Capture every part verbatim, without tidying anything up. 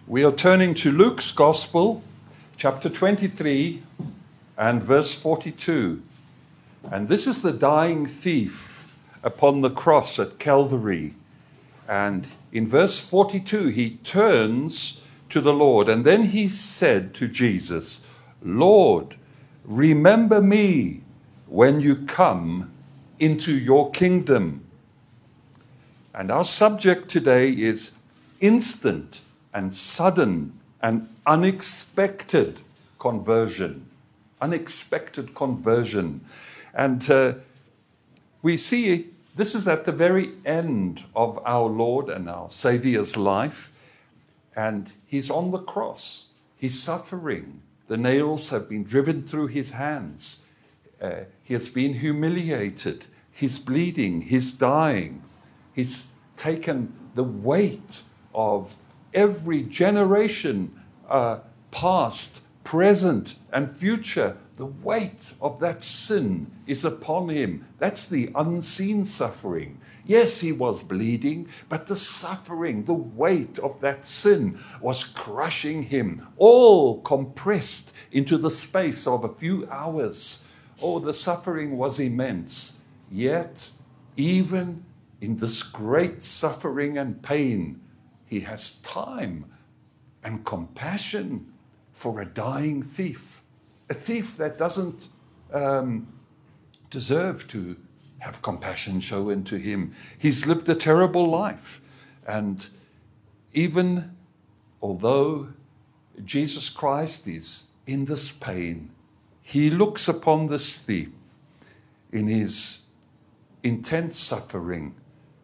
We are turning to Luke's Gospel, chapter twenty-three and verse forty-two. And this is the dying thief upon the cross at Calvary. And in verse forty-two, he turns to the Lord, and then he said to Jesus, "Lord, remember me when you come into your kingdom." And our subject today is instant and sudden and unexpected conversion. Unexpected conversion. And uh, we see this is at the very end of our Lord and our Savior's life. And he's on the cross. He's suffering. The nails have been driven through his hands. Uh, he has been humiliated. He's bleeding. He's dying. He's taken the weight of every generation, uh, past, present, and future. The weight of that sin is upon him. That's the unseen suffering. Yes, he was bleeding, but the suffering, the weight of that sin was crushing him, all compressed into the space of a few hours. Oh, the suffering was immense. Yet, even in this great suffering and pain, he has time and compassion for a dying thief. A thief that doesn't um, deserve to have compassion shown to him. He's lived a terrible life. And even although Jesus Christ is in this pain, he looks upon this thief in his intense suffering.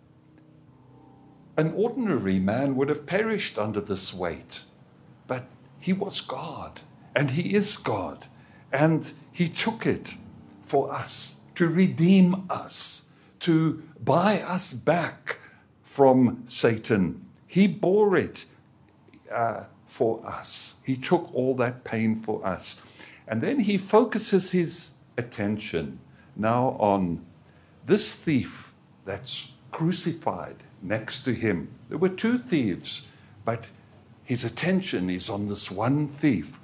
An ordinary man would have perished under this weight, but he was God, and he is God, and he took it for us, to redeem us, to buy us back from Satan. He bore it uh, for us. He took all that pain for us. And then he focuses his attention now on this thief that's crucified next to him. There were two thieves, but his attention is on this one thief.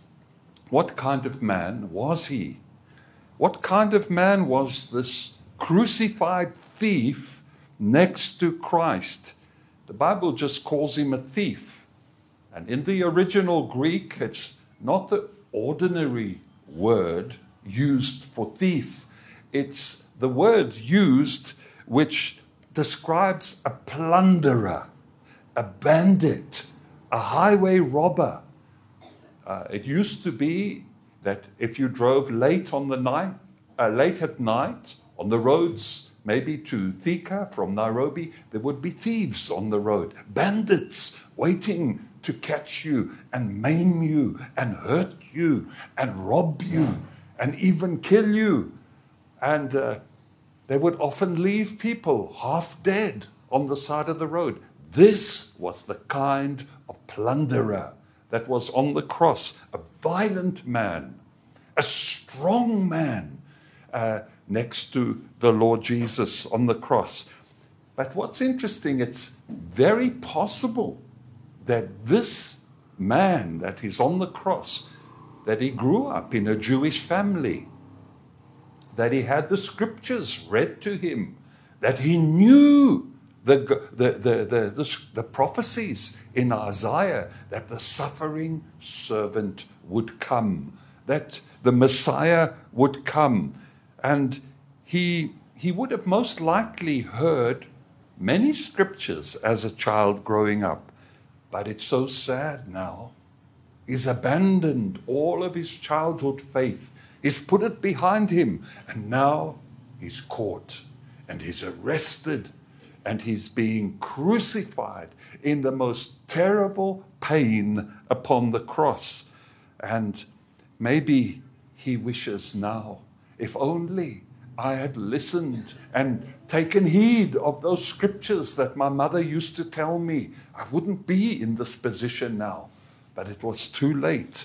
What kind of man was he? What kind of man was this crucified thief next to Christ? The Bible just calls him a thief. And in the original Greek, it's not the ordinary word used for thief. It's the word used which describes a plunderer, a bandit, a highway robber. Uh, it used to be that if you drove late on the night, uh, late at night on the roads, maybe to Thika from Nairobi, there would be thieves on the road, bandits waiting to catch you and maim you and hurt you and rob you and even kill you. And uh, they would often leave people half dead on the side of the road. This was the kind of plunderer that was on the cross, a violent man, a strong man uh, next to the Lord Jesus on the cross. But what's interesting, it's very possible that this man that is on the cross, that he grew up in a Jewish family, that he had the scriptures read to him, that he knew the, the, the, the, the, the prophecies in Isaiah that the suffering servant would come, that the Messiah would come. And he, he would have most likely heard many scriptures as a child growing up. But it's so sad now. He's abandoned all of his childhood faith. He's put it behind him, and now he's caught, and he's arrested, and he's being crucified in the most terrible pain upon the cross. And maybe he wishes now, if only I had listened and taken heed of those scriptures that my mother used to tell me, I wouldn't be in this position now. But it was too late.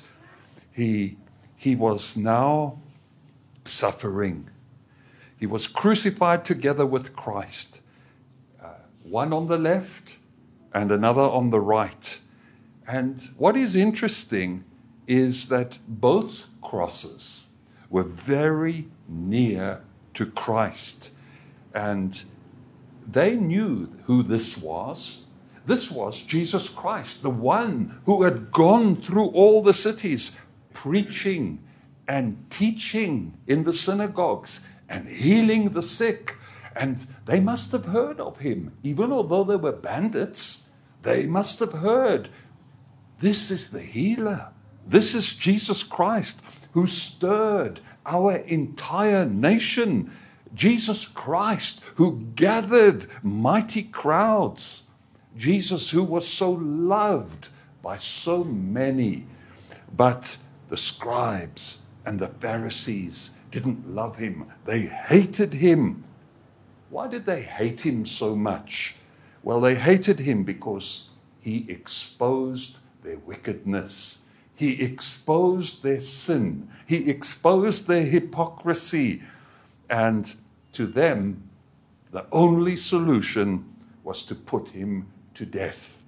He He was now suffering. He was crucified together with Christ, uh, one on the left and another on the right. And what is interesting is that both crosses were very near to Christ. And they knew who this was. This was Jesus Christ, the one who had gone through all the cities, preaching and teaching in the synagogues and healing the sick. And they must have heard of him. Even although they were bandits, they must have heard, this is the healer. This is Jesus Christ who stirred our entire nation. Jesus Christ who gathered mighty crowds. Jesus who was so loved by so many. But the scribes and the Pharisees didn't love him. They hated him. Why did they hate him so much? Well, they hated him because he exposed their wickedness. He exposed their sin. He exposed their hypocrisy. And to them, the only solution was to put him to death.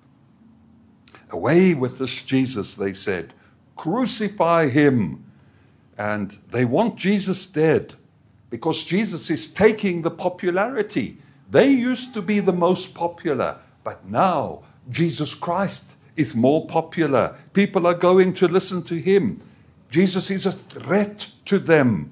Away with this Jesus, they said. Crucify him. And they want Jesus dead because Jesus is taking the popularity. They used to be the most popular, but now Jesus Christ is more popular. People are going to listen to him. Jesus is a threat to them.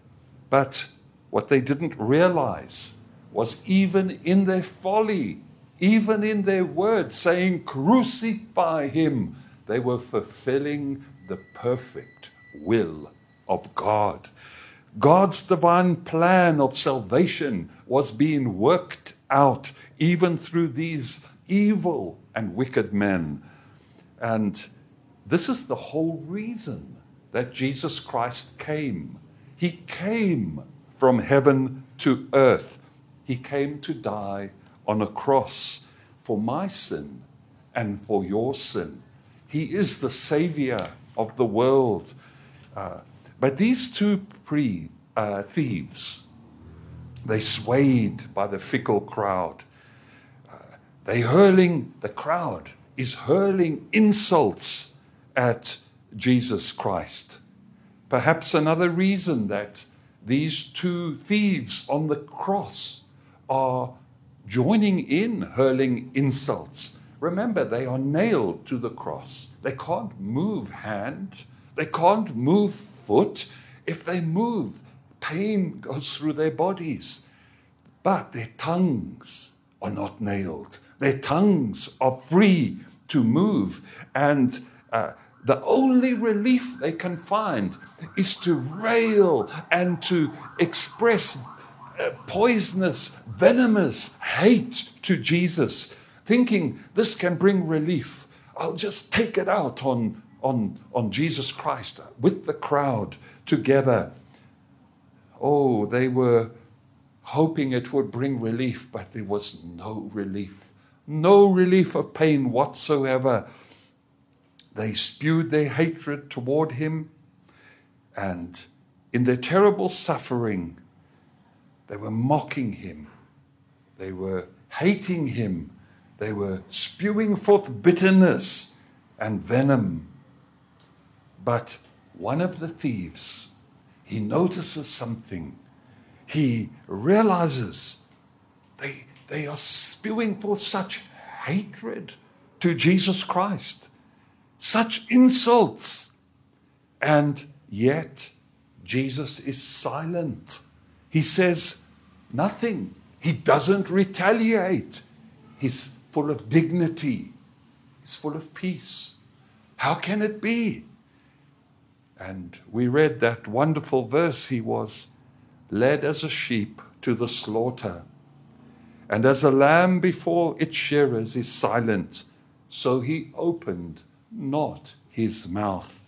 But what they didn't realize was even in their folly, even in their words saying, crucify him, they were fulfilling the perfect will of God. God's divine plan of salvation was being worked out even through these evil and wicked men. And this is the whole reason that Jesus Christ came. He came from heaven to earth. He came to die on a cross for my sin and for your sin. He is the Savior of the world. Uh, but these two pre, uh, thieves, they swayed by the fickle crowd. Uh, they hurling, the crowd is hurling insults at Jesus Christ. Perhaps another reason that these two thieves on the cross are joining in hurling insults. Remember, they are nailed to the cross. They can't move hand. They can't move foot. If they move, pain goes through their bodies. But their tongues are not nailed. Their tongues are free to move. And uh, the only relief they can find is to rail and to express uh, poisonous, venomous hate to Jesus, thinking this can bring relief. I'll just take it out on, on, on Jesus Christ with the crowd together. Oh, they were hoping it would bring relief, but there was no relief. No relief of pain whatsoever. They spewed their hatred toward him, and in their terrible suffering, they were mocking him. They were hating him. They were spewing forth bitterness and venom. But one of the thieves, he notices something. He realizes they, they are spewing forth such hatred to Jesus Christ, such insults. And yet, Jesus is silent. He says nothing. He doesn't retaliate. He's full of dignity. He's full of peace. How can it be? And we read that wonderful verse. He was led as a sheep to the slaughter. And as a lamb before its shearers is silent, so he opened not his mouth.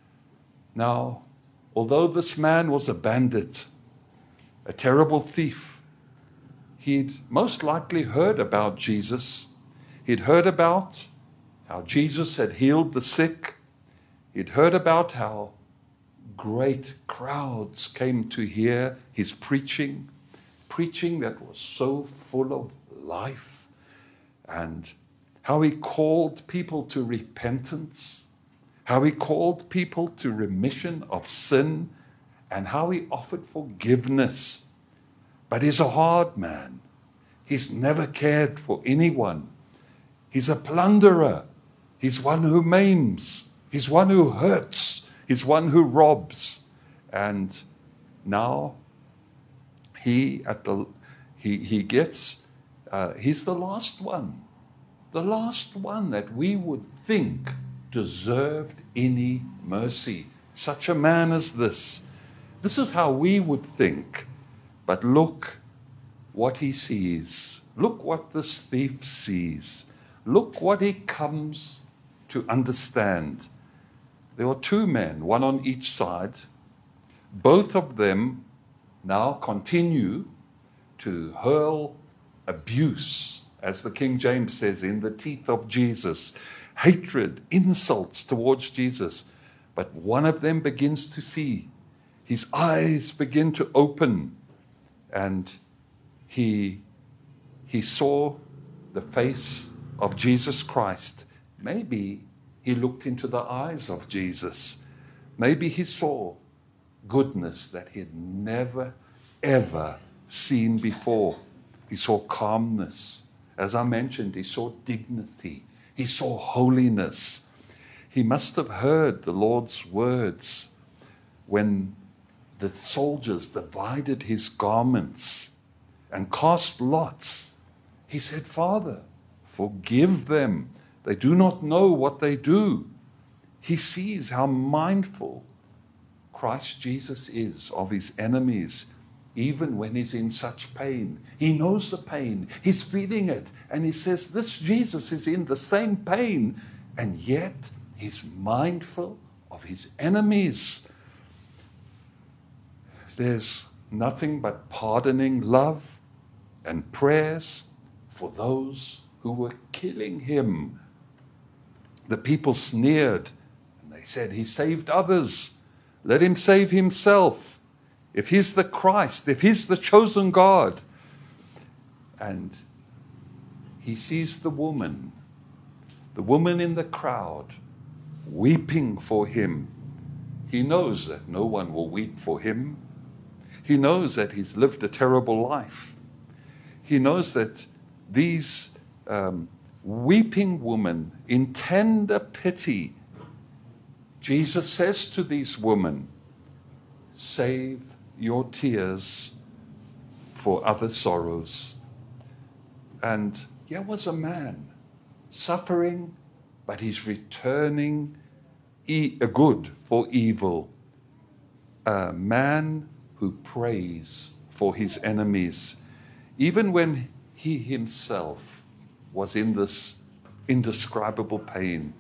Now, although this man was a bandit, a terrible thief, he'd most likely heard about Jesus. He'd heard about how Jesus had healed the sick. He'd heard about how great crowds came to hear his preaching, preaching that was so full of life. And how he called people to repentance, how he called people to remission of sin, and how he offered forgiveness. But he's a hard man. He's never cared for anyone. He's a plunderer. He's one who maims. He's one who hurts. He's one who robs. And now he at the he he gets uh, he's the last one, the last one that we would think deserved any mercy. Such a man as this. This is how we would think. But look what he sees. Look what this thief sees. Look what he comes to understand. There are two men, one on each side. Both of them now continue to hurl abuse, as the King James says, in the teeth of Jesus. Hatred, insults towards Jesus. But one of them begins to see. His eyes begin to open. And he, he saw the face of Jesus Christ. Maybe he looked into the eyes of Jesus. Maybe he saw goodness that he had never, ever seen before. He saw calmness. As I mentioned, he saw dignity. He saw holiness. He must have heard the Lord's words when the soldiers divided his garments and cast lots. He said, Father, forgive them. They do not know what they do. He sees how mindful Christ Jesus is of his enemies, even when he's in such pain. He knows the pain. He's feeling it. And he says, this Jesus is in the same pain. And yet he's mindful of his enemies. There's nothing but pardoning love and prayers for those who were killing him. The people sneered and they said, he saved others. Let him save himself. If he's the Christ, if he's the chosen God. And he sees the woman, the woman in the crowd, weeping for him. He knows that no one will weep for him. He knows that he's lived a terrible life. He knows that these um, weeping women in tender pity, Jesus says to these women, save your tears for other sorrows. And here was a man suffering, but he's returning e- a good for evil. A man who prays for his enemies, even when he himself was in this indescribable pain.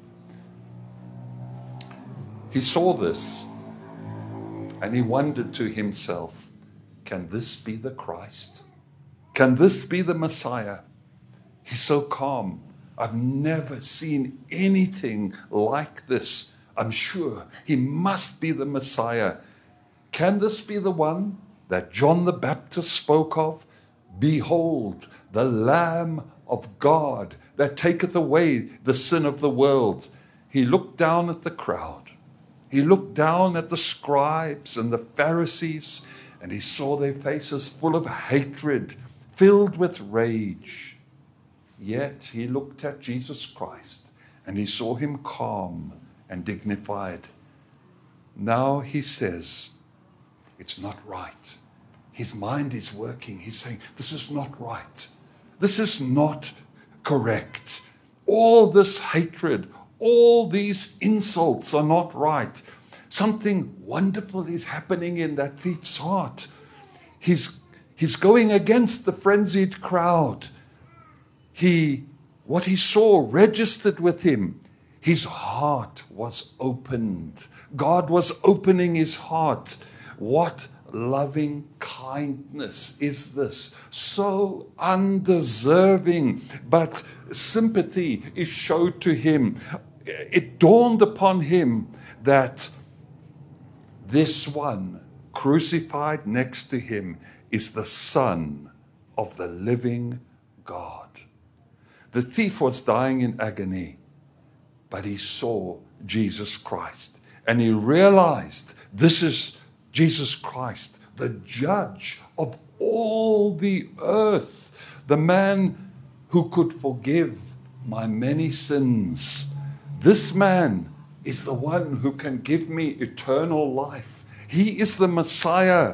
He saw this and he wondered to himself, can this be the Christ? Can this be the Messiah? He's so calm. I've never seen anything like this. I'm sure he must be the Messiah. Can this be the one that John the Baptist spoke of? Behold, the Lamb of God that taketh away the sin of the world. He looked down at the crowd. He looked down at the scribes and the Pharisees, and he saw their faces full of hatred, filled with rage. Yet he looked at Jesus Christ, and he saw him calm and dignified. Now he says, it's not right. His mind is working. He's saying, this is not right. This is not correct. All this hatred, all these insults are not right. Something wonderful is happening in that thief's heart. He's, he's going against the frenzied crowd. He, what he saw registered with him. His heart was opened. God was opening his heart. What loving kindness is this? So undeserving, but sympathy is showed to him. It dawned upon him that this one crucified next to him is the Son of the living God. The thief was dying in agony, but he saw Jesus Christ. And he realized this is Jesus Christ, the judge of all the earth, the man who could forgive my many sins. This man is the one who can give me eternal life. He is the Messiah.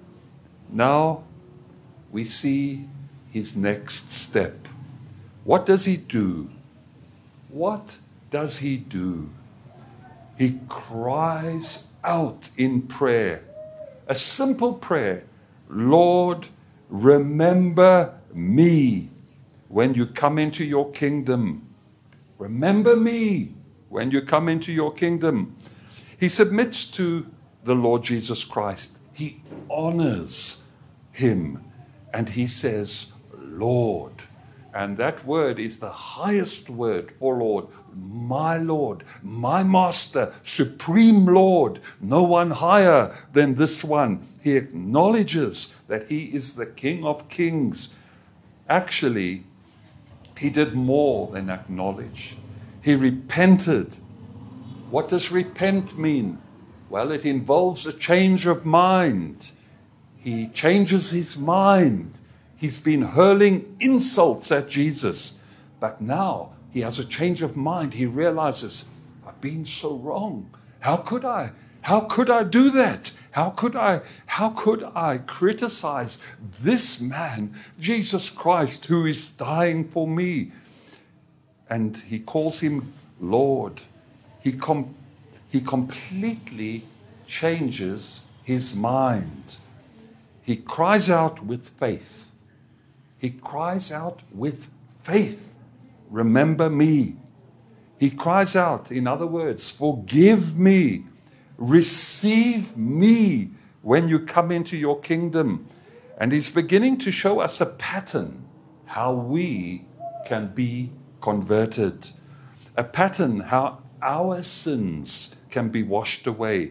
Now we see his next step. What does he do? What does he do? He cries out in prayer, a simple prayer. Lord, remember me when you come into your kingdom. Remember me when you come into your kingdom. He submits to the Lord Jesus Christ. He honors him. And he says, Lord. And that word is the highest word for Lord. My Lord, my Master, Supreme Lord. No one higher than this one. He acknowledges that he is the King of Kings. Actually, he did more than acknowledge. He repented. What does repent mean? Well, it involves a change of mind. He changes his mind. He's been hurling insults at Jesus. But now he has a change of mind. He realizes, I've been so wrong. How could I? How could I do that? How could I? How could I criticize this man, Jesus Christ, who is dying for me? And he calls him Lord. He com- he completely changes his mind. He cries out with faith. He cries out with faith. Remember me. He cries out, in other words, forgive me. Receive me when you come into your kingdom. And he's beginning to show us a pattern how we can be converted. A pattern how our sins can be washed away.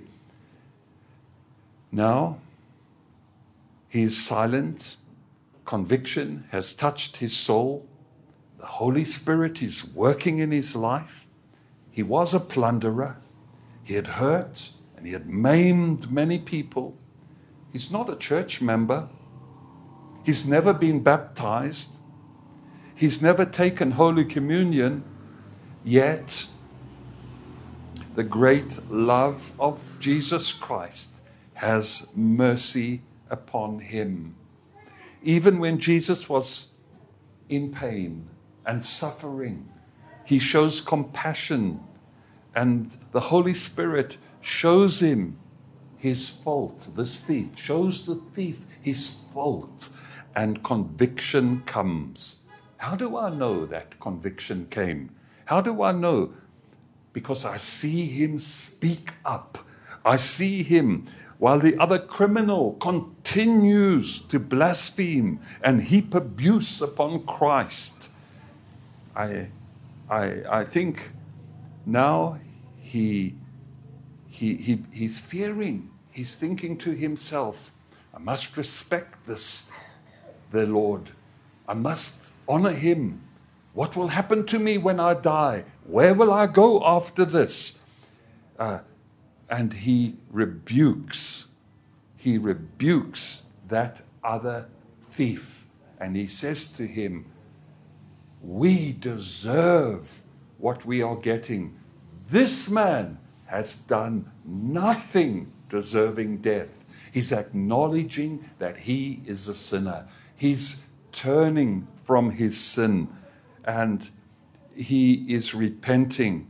Now, he is silent. Conviction has touched his soul. The Holy Spirit is working in his life. He was a plunderer. He had hurt and he had maimed many people. He's not a church member. He's never been baptized. He's never taken Holy Communion. Yet, the great love of Jesus Christ has mercy upon him. Even when Jesus was in pain and suffering, he shows compassion, and the Holy Spirit shows him his fault. This thief shows the thief his fault, and conviction comes. How do I know that conviction came? How do I know? Because I see him speak up. I see him while the other criminal continues to blaspheme and heap abuse upon Christ. I, I, I think now he, he, he, he's fearing. He's thinking to himself, I must respect this, the Lord. I must honor him. What will happen to me when I die? Where will I go after this? Uh, and he rebukes, he rebukes that other thief. And he says to him, we deserve what we are getting. This man has done nothing deserving death. He's acknowledging that he is a sinner. He's turning from his sin and he is repenting.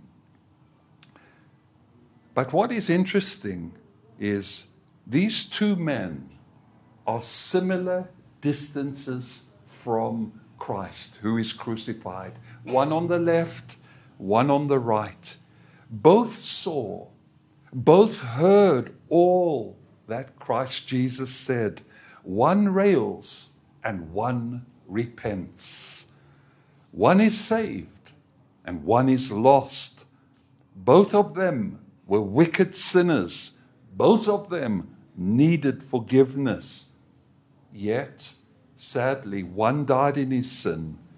But what is interesting is these two men are similar distances from Christ, who is crucified. One on the left, one on the right. Both saw, both heard all that Christ Jesus said. One rails and one repents. One is saved and one is lost. Both of them were wicked sinners. Both of them needed forgiveness. Yet, sadly, one died in his sin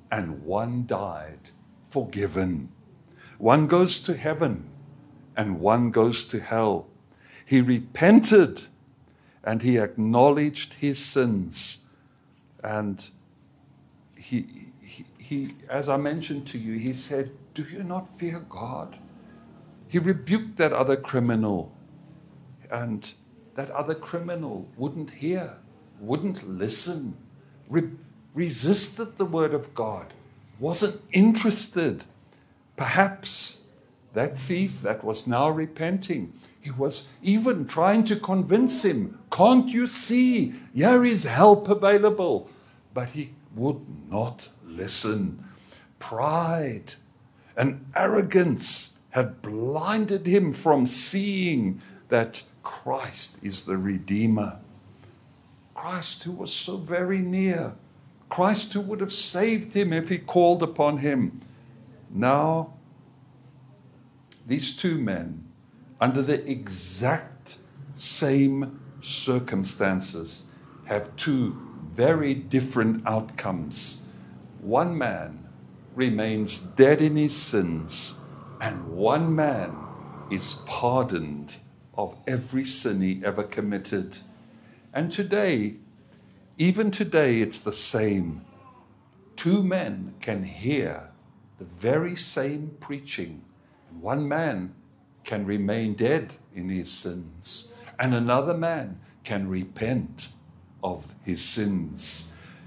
and one died, forgiven. One goes to heaven and one goes to hell. He repented and he acknowledged his sins. And he, he, he, as I mentioned to you, he said, "Do you not fear God?" He rebuked that other criminal, and that other criminal wouldn't hear, wouldn't listen, re- resisted the word of God, wasn't interested. Perhaps that thief that was now repenting, he was even trying to convince him, "Can't you see? Here is help available." But he would not listen. Pride and arrogance had blinded him from seeing that Christ is the Redeemer. Christ who was so very near. Christ who would have saved him if he called upon him. Now, these two men, under the exact same circumstances, have two very different outcomes. One man remains dead in his sins, and one man is pardoned of every sin he ever committed. And today, even today, it's the same. Two men can hear the very same preaching. One man can remain dead in his sins, and another man can repent of his sins.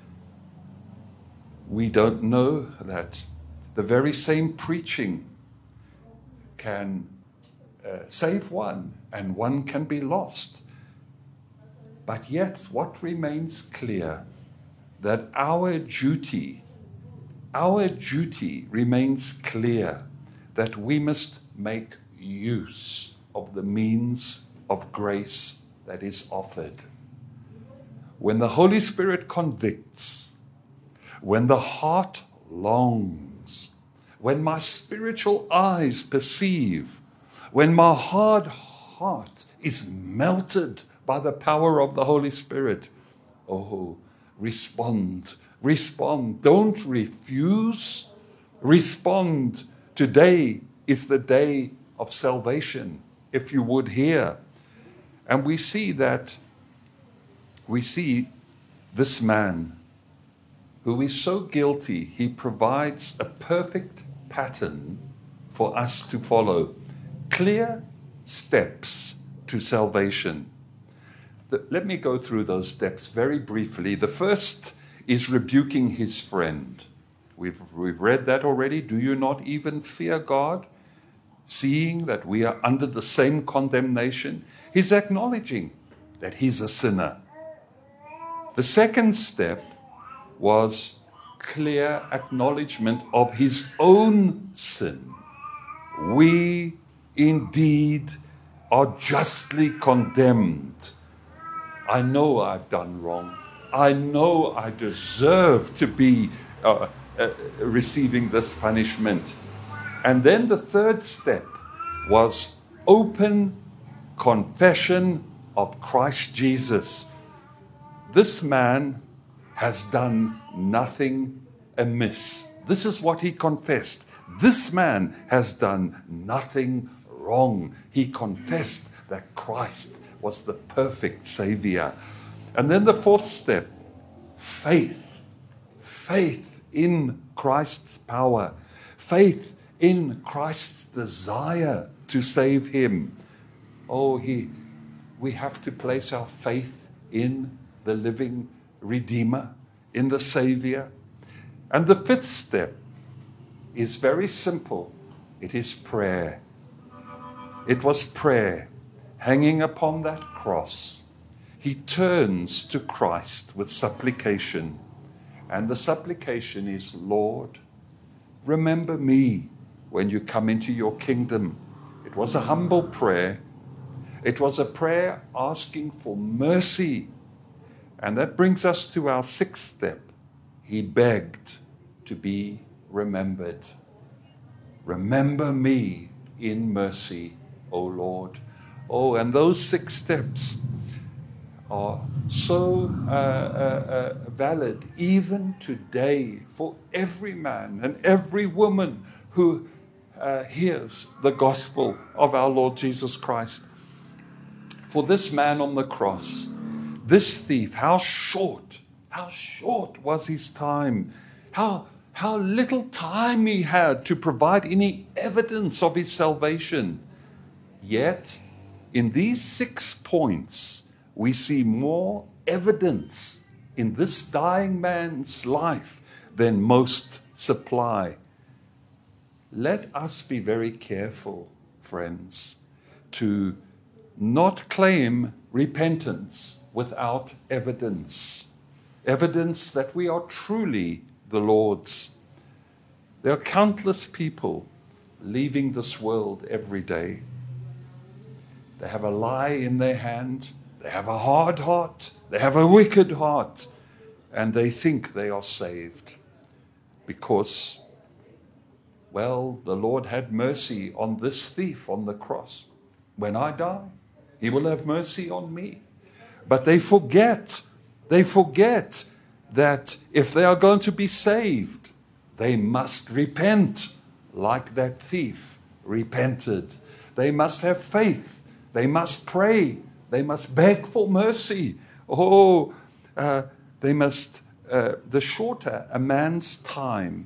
We don't know that the very same preaching can uh, save one, and one can be lost. But yet, what remains clear, that our duty, our duty remains clear, that we must make use of the means of grace that is offered. When the Holy Spirit convicts, when the heart longs, when my spiritual eyes perceive, when my hard heart is melted by the power of the Holy Spirit, oh, respond, respond. Don't refuse. Respond. Today is the day of salvation, if you would hear. And we see that, we see this man who is so guilty, he provides a perfect pattern for us to follow. Clear steps to salvation. The, let me go through those steps very briefly. The first is rebuking his friend. We've, we've read that already. Do you not even fear God, seeing that we are under the same condemnation? He's acknowledging that he's a sinner. The second step was clear acknowledgement of his own sin. We indeed are justly condemned. I know I've done wrong. I know I deserve to be uh, uh, receiving this punishment. And then the third step was open confession of Christ Jesus. This man has done nothing amiss. This is what he confessed. This man has done nothing wrong. He confessed that Christ was the perfect Savior. And then the fourth step, faith. Faith in Christ's power. Faith in Christ's desire to save him. Oh, he, we have to place our faith in the living Redeemer, in the Savior. And the fifth step is very simple. It is prayer. It was prayer. Hanging upon that cross, he turns to Christ with supplication. And the supplication is, Lord, remember me when you come into your kingdom. It was a humble prayer. It was a prayer asking for mercy. And that brings us to our sixth step. He begged to be remembered. Remember me in mercy, O Lord. Oh, and those six steps are so uh, uh, uh, valid even today for every man and every woman who uh, hears the gospel of our Lord Jesus Christ. For this man on the cross, this thief, how short, how short was his time, how, how little time he had to provide any evidence of his salvation. Yet, in these six points, we see more evidence in this dying man's life than most supply. Let us be very careful, friends, to not claim repentance without evidence. Evidence that we are truly the Lord's. There are countless people leaving this world every day. They have a lie in their hand. They have a hard heart. They have a wicked heart. And they think they are saved because, well, the Lord had mercy on this thief on the cross. When I die, He will have mercy on me. But they forget, they forget that if they are going to be saved, they must repent like that thief repented. They must have faith. They must pray. They must beg for mercy. Oh, uh, they must, uh, the shorter a man's time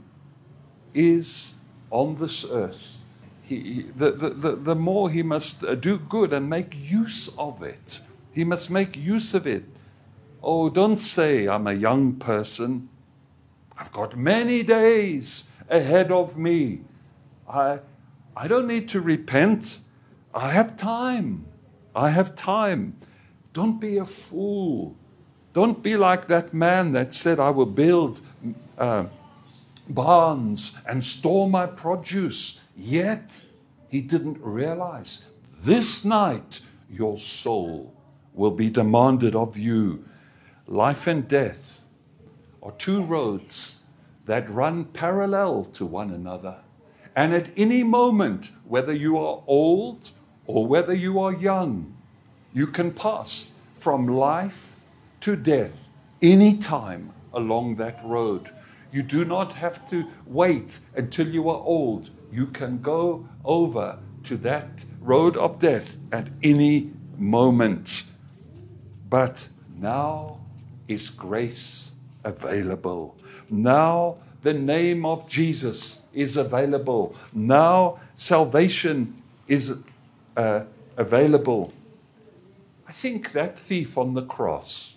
is on this earth, he, the, the, the, the more he must do good and make use of it. He must make use of it. Oh, don't say, I'm a young person. I've got many days ahead of me. I, I don't need to repent. I have time. I have time. Don't be a fool. Don't be like that man that said, I will build uh, barns and store my produce. Yet he didn't realize this night your soul will be demanded of you. Life and death are two roads that run parallel to one another. And at any moment, whether you are old or whether you are young, you can pass from life to death any time along that road. You do not have to wait until you are old. You can go over to that road of death at any moment. But now is grace available. Now the name of Jesus is available. Now salvation is uh, available. I think that thief on the cross,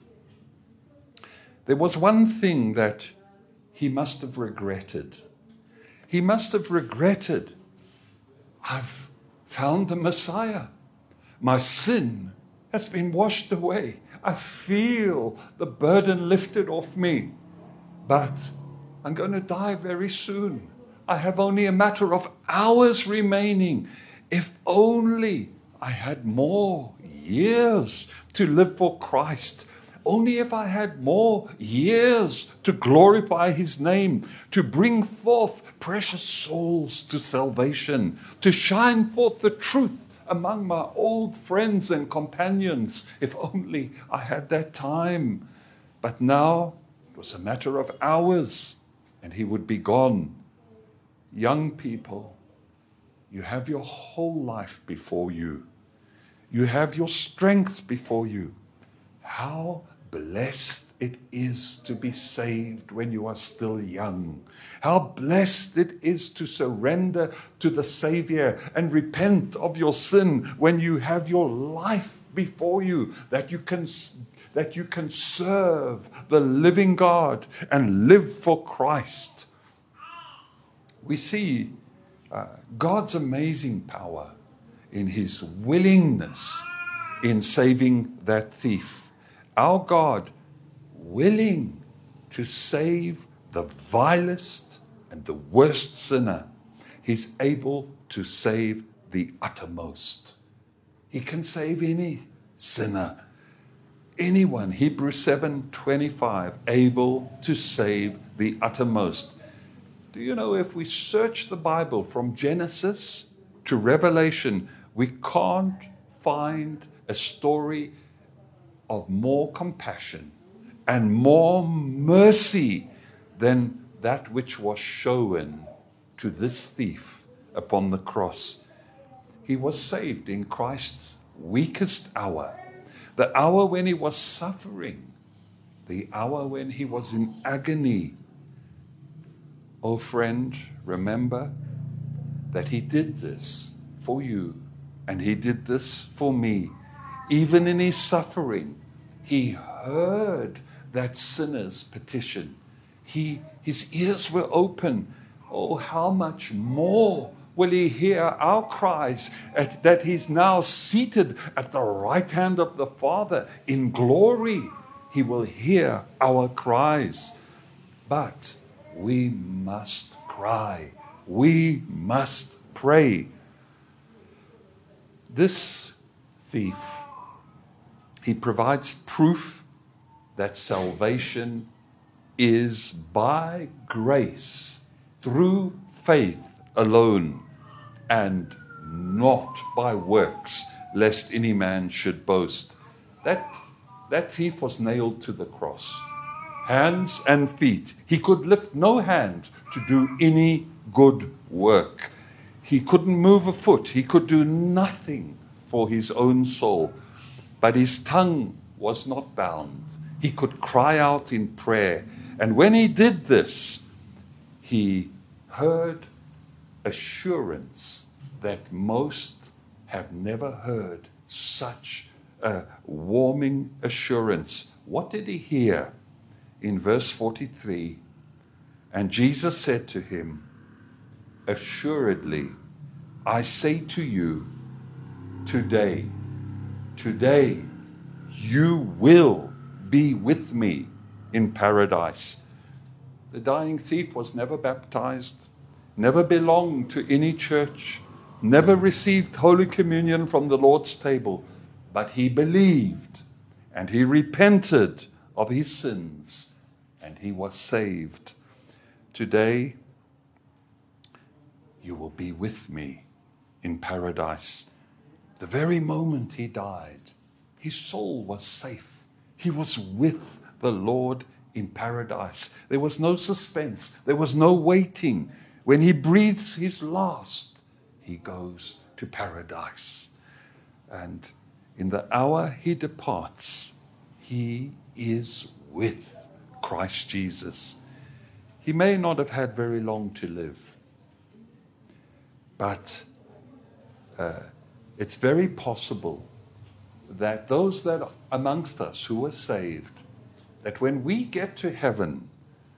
there was one thing that he must have regretted. He must have regretted, I've found the Messiah. My sin has been washed away. I feel the burden lifted off me. But I'm going to die very soon. I have only a matter of hours remaining. If only I had more years to live for Christ. Only if I had more years to glorify His name, to bring forth precious souls to salvation, to shine forth the truth among my old friends and companions. If only I had that time. But now it was a matter of hours and He would be gone. Young people, you have your whole life before you. You have your strength before you. How blessed it is to be saved when you are still young. How blessed it is to surrender to the Savior and repent of your sin when you have your life before you, that you can, that you can serve the living God and live for Christ. We see uh, God's amazing power in His willingness in saving that thief. Our God, willing to save the vilest and the worst sinner, He's able to save the uttermost. He can save any sinner, anyone. Hebrews seven twenty-five, able to save the uttermost. Do you know, if we search the Bible from Genesis to Revelation, we can't find a story of more compassion and more mercy than that which was shown to this thief upon the cross. He was saved in Christ's weakest hour, the hour when he was suffering, the hour when he was in agony. Oh friend, remember that he did this for you, and he did this for me. Even in his suffering, he heard that sinner's petition. He, his ears were open. Oh, how much more will he hear our cries at, that he's now seated at the right hand of the Father in glory. He will hear our cries. But we must cry. We must pray. This thief, he provides proof that salvation is by grace, through faith alone, and not by works, lest any man should boast. That, that thief was nailed to the cross, hands and feet. He could lift no hand to do any good work. He couldn't move a foot. He could do nothing for his own soul. But his tongue was not bound. He could cry out in prayer. And when he did this, he heard assurance that most have never heard, such a warming assurance. What did he hear? In verse forty-three, and Jesus said to him, assuredly, I say to you, today, today, you will be with me in paradise. The dying thief was never baptized, never belonged to any church, never received Holy Communion from the Lord's table, but he believed and he repented of his sins and he was saved. Today, you will be with me in paradise. The very moment he died, his soul was safe. He was with the Lord in paradise. There was no suspense. There was no waiting. When he breathes his last, he goes to paradise. And in the hour he departs, he is with Christ Jesus. He may not have had very long to live, but uh, it's very possible that those that are amongst us who are saved, that when we get to heaven,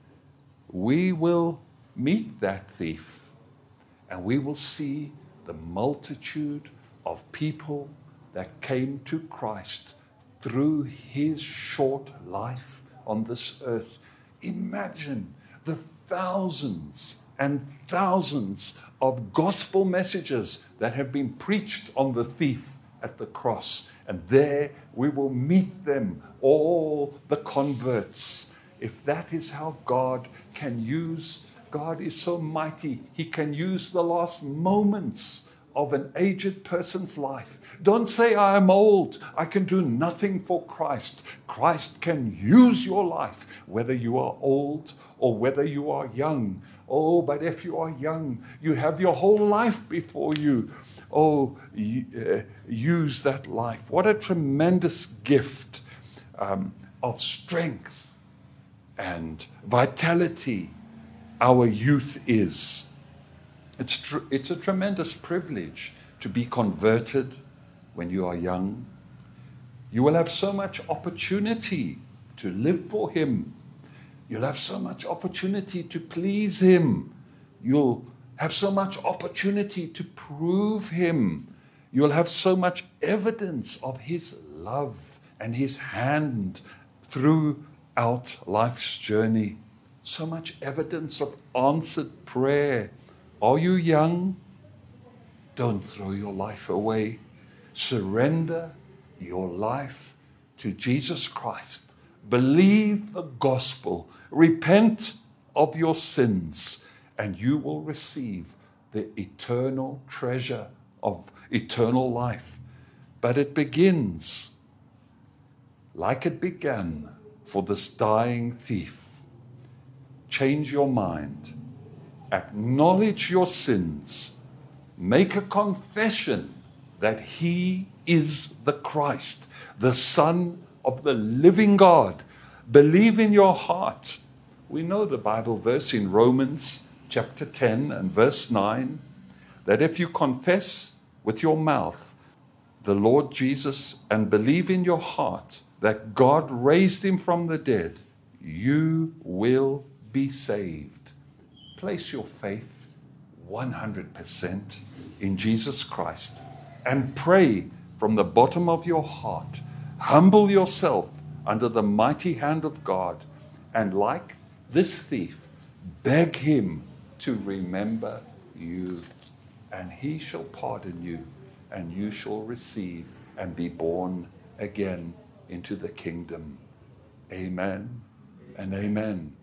we will meet that thief and we will see the multitude of people that came to Christ through his short life on this earth. Imagine the thousands and thousands of gospel messages that have been preached on the thief at the cross. And there we will meet them, all the converts. If that is how God can use, God is so mighty, he can use the last moments of an aged person's life. Don't say, I am old, I can do nothing for Christ. Christ can use your life, whether you are old or whether you are young. Oh, but if you are young, you have your whole life before you. Oh, uh, use that life. What a tremendous gift um, of strength and vitality our youth is. It's, tr- it's a tremendous privilege to be converted when you are young. You will have so much opportunity to live for him. You'll have so much opportunity to please him. You'll have so much opportunity to prove him. You'll have so much evidence of his love and his hand throughout life's journey. So much evidence of answered prayer. Are you young? Don't throw your life away. Surrender your life to Jesus Christ. Believe the gospel. Repent of your sins, and you will receive the eternal treasure of eternal life. But it begins like it began for this dying thief. Change your mind. Acknowledge your sins. Make a confession that He is the Christ, the Son of the living God. Believe in your heart. We know the Bible verse in Romans chapter ten and verse nine, that if you confess with your mouth the Lord Jesus and believe in your heart that God raised Him from the dead, you will be saved. Place your faith one hundred percent in Jesus Christ and pray from the bottom of your heart. Humble yourself under the mighty hand of God, and like this thief, beg Him to remember you, and He shall pardon you, and you shall receive and be born again into the kingdom. Amen and amen.